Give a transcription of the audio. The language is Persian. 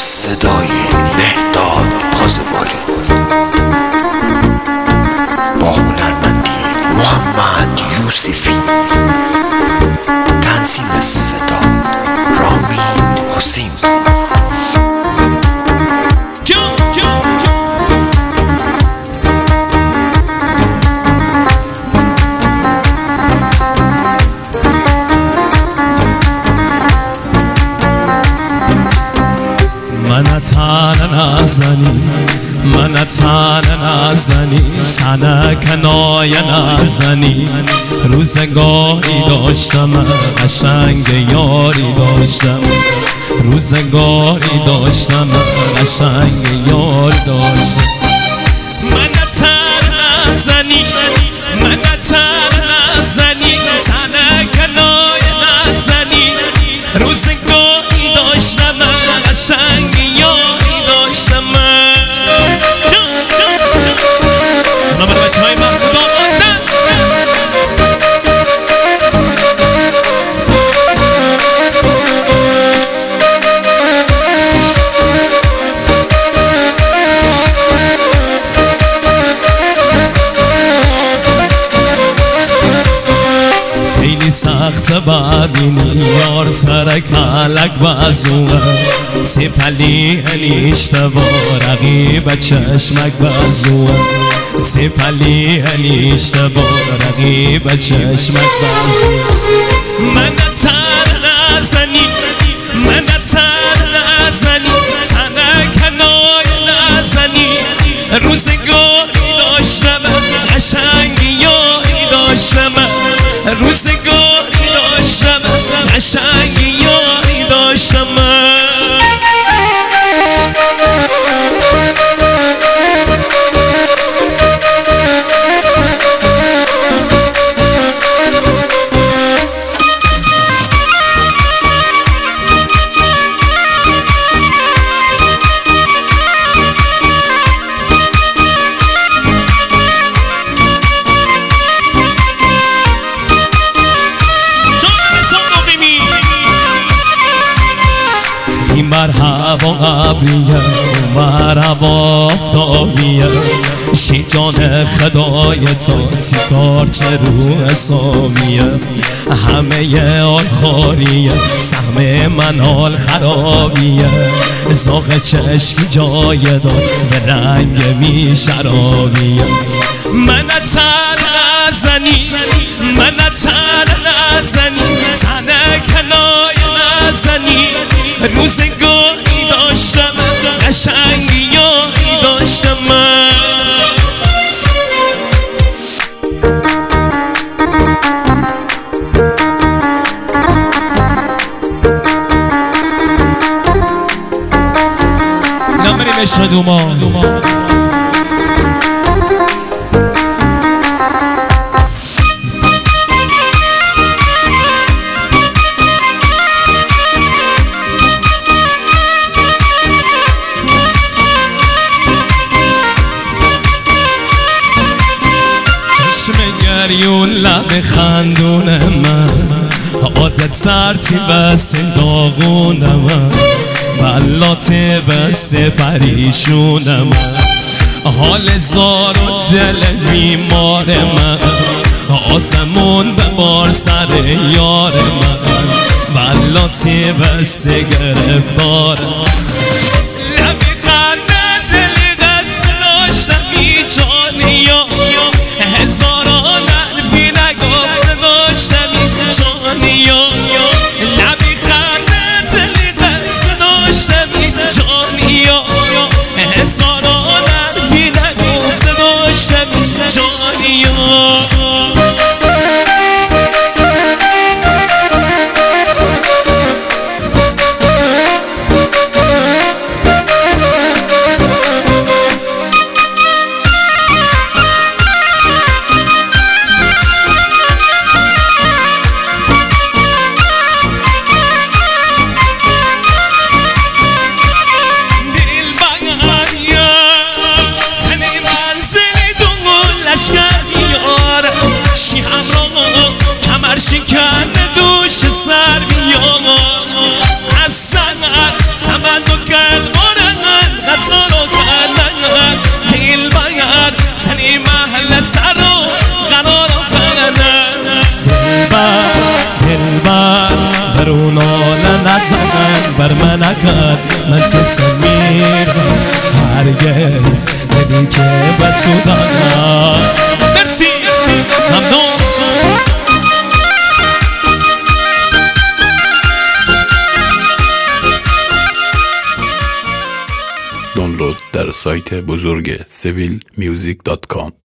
صدای مهداد پازمانی با هنرمندی محمد یوسفی، تنظیم صدا رامین حسین. من تنه نزنی، من تنه نزنی، تنه کنایه نزنی. روزگاری داشتم قشنگ یاری داشتم، روزگاری داشتم قشنگ یاری داشتم. من تنه نزنی، من تنه نزنی، تنه کنایه نزنی. روزگاری داشتم قشنگ یاری داشتم. اونا برای بچه های محمود آقا دست. خیلی سخت ببینی یار سرک حلق بزوه، تپلی هلیشتوا رقیب چشمک بزوه، تپلی هلیشتوا رقیب چشمک بزوه. من تنه نزنی، من تنه نزنی، تنه کنایه نزنی. روزگاری داشتم قشنگ یاری داشتم، روزگاری داشتم قشنگ یاری داشتم. مرحبا قبریه مرحبا آفتابیه، شیجان خدای تا تیکار چه رو حسابیه. همه آل خاریه سهم من آل خرابیه، زاغ چشکی جای دار به رنگ می شرابیه. من تنه نزنی، من تنه نزنی، تنه کنایه نزنی. روزگاری داشتم قشنگ یاری داشتم. نمریم اشهدو ما گریون لب خندون من، عادت سرتی بستین داغون من، بلات بسته پریشون من. حال زار و دل بیمار من، آسمون ببار سر یار من، بلاتی بسته گرفتار. لبی خنده دل دست داشتم بی جانیا، هزاران حرفی نگفته داشتم جانیا. لبی خنده دل دست داشتم جانیا، هزاران حرفی نگفته داشتم جانیا. از من بر من نکن، من چه سن میرم هرگز دلی که بر سودانم. مرسی ممنون. دانلود در سایت بزرگ civilmusic.com.